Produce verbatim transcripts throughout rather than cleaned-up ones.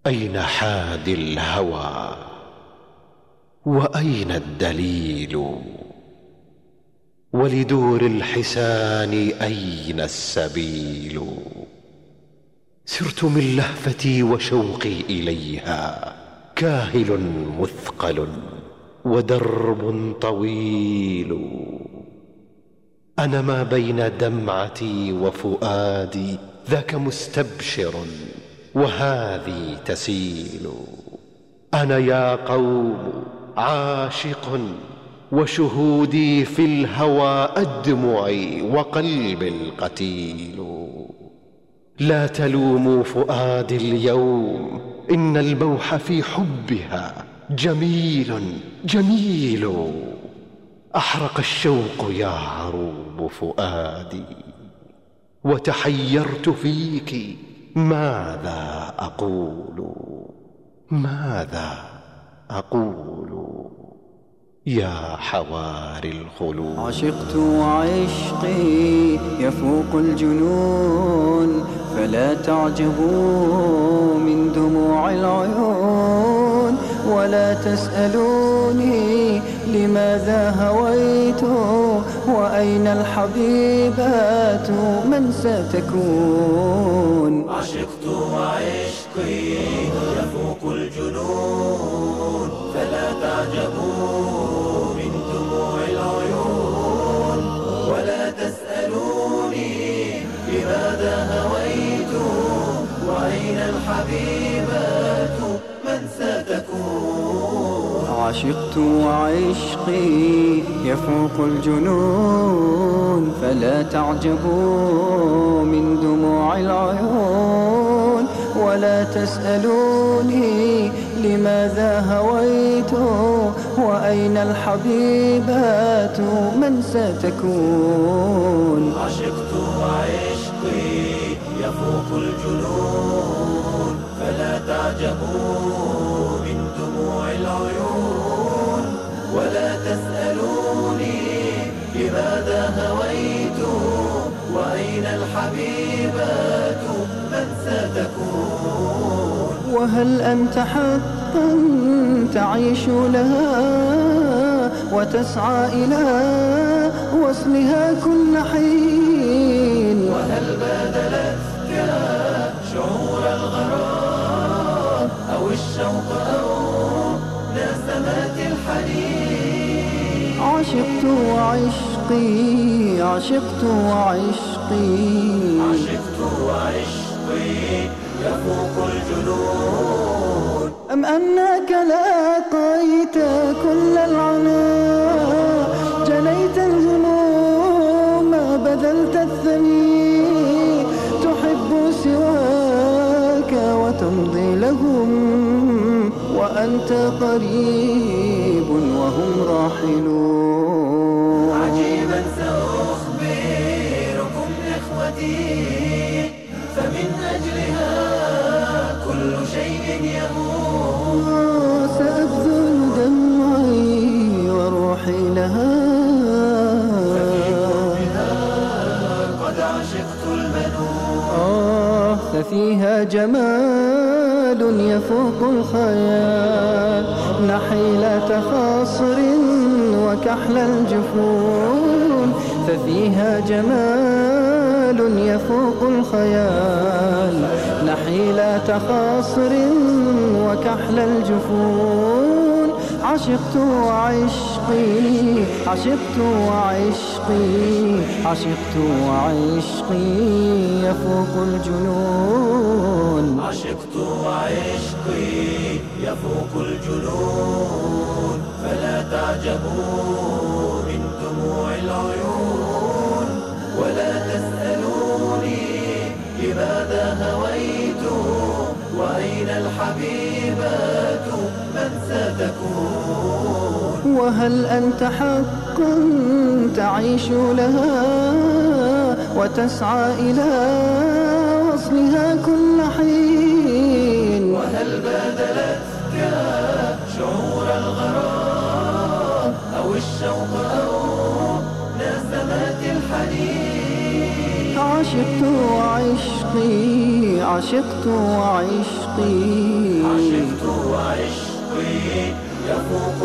أين حادي الهوى وأين الدليل؟ ولدور الحسان أين السبيل؟ سرت من لهفتي وشوقي إليها كاهل مثقل ودرب طويل. أنا ما بين دمعتي وفؤادي ذاك مستبشر وهذه تسيل. أنا يا قوم عاشق وشهودي في الهوى أدمعي وقلبي القتيل. لا تلوموا فؤادي اليوم إن البوح في حبها جميل جميل. أحرق الشوق يا عروب فؤادي وتحيرت فيك ماذا أقول ماذا أقول يا حواري الخلود. عشقت وعشقي يفوق الجنون فلا تعجبوا من دموع العيون ولا تسألوني لماذا هويت وأين الحبيبات من ستكون. عشقت وعشقي يفوق الجنون فلا تعجبوا من دموع العيون ولا تسألوني لماذا هويت وأين الحبيبات من ستكون. عشقت وعشقي يفوق الجنون فلا تعجبوا من دموع العيون ولا تسألوني لماذا هويت وأين الحبيبات من ستكون. عشقت وعشقي يفوق الجنون فلا تعجبوا من دموع العيون ولا تسألوني لماذا هويت وأين الحبيبات من ستكون. وهل أنت حقا تعيش لها وتسعى إلى وصلها كل حين؟ وهل بادلتك شعور الغرام أو الشوق أو نسمات الحنين؟ عشقت وعشقي عشقت وعشقي عشقت وعشقي يفوق الجنون. أم أنك لاقيت كل العناء جنيت الهموم بذلت الثمين تحب سواك وتمضي لهم وأنت قريب وهم راحلون. عجيبا سأخبركم إخوتي فمن أجلها كل شيء يموت. سأبذل دمعي وروحي لها ففي قربها قد عشقت المنون. آه ففيها جمال يفوق الخيال نحيلة خاصر وكحل الجفون. ففيها جمال يفوق الخيال نحيلة خاصر وكحل الجفون. عشقت وعشقي عشقت وعشقي عشقت وعشقي يفوق الجنون. عشقت وعشقي يفوق الجنون فلا تعجبوا من دموع العيون ولا تسألوني لماذا هويت وأين الحبيبات من ستكون. وهل أنت حقا تعيش لها وتسعى إلى وصلها كل حين؟ وهل بادلتك شعور الغرام أو الشوق أو نسمات الحنين؟ عشقت وعشقي عشقت وعشقي يفوق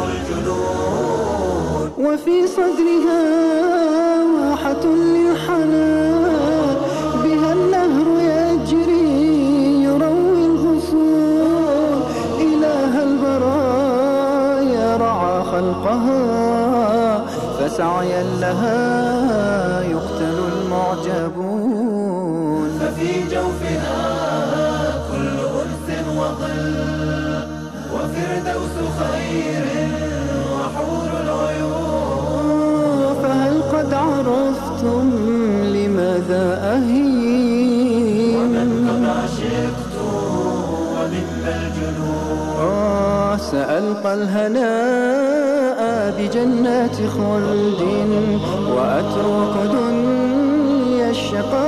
الجنون. وفي صدرها واحة للحنان، بها النهر يجري يروي الغصون. إله البرايا رعى خلقها، فسعيا لها يقتل المعجبون. ففي جوفها كل أنس وظل، وفردوس خير وحور العيون. فهل قد عرفتم لماذا أهين؟ ومن قد عشقت ومما الجنون. آه سألقى الهناء بجنات خلد، وأترك دنيا الشقا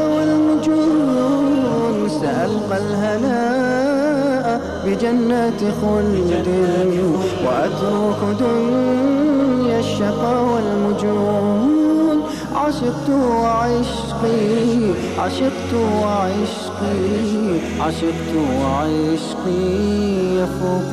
والمجون. سألقى الهناء بجنات خلد، وأترك دنيا الشقا والمجون. عشقت وعشقي عشقت وعشقي عشقت وعشقي يفوق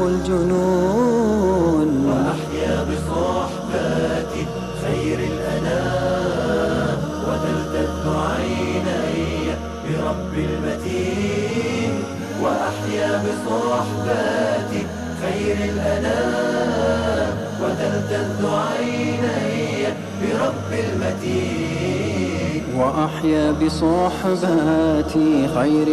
الجنون. وأحيا بصحبة خير الأنام، وتلتذ عيني برب المتين. وأحيا بصحبة خير الأنام، وتلتذ عيني برب المتين. وأحيا بصحبة خير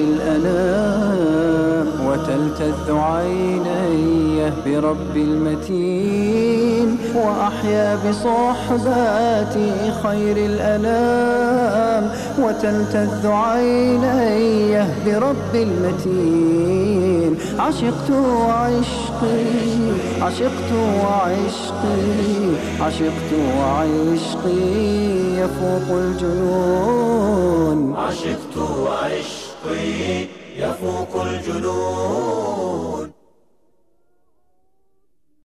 الأنام، وتلتذ عيني برب المتين. وأحيا بصحبة خير الأنام، وتلتذ عيني برب المتين. عشقت وعشقي عشقت وعشقي عشقت وعشقي يفوق الجنون. عشقت وعشقي يفوق الجنون.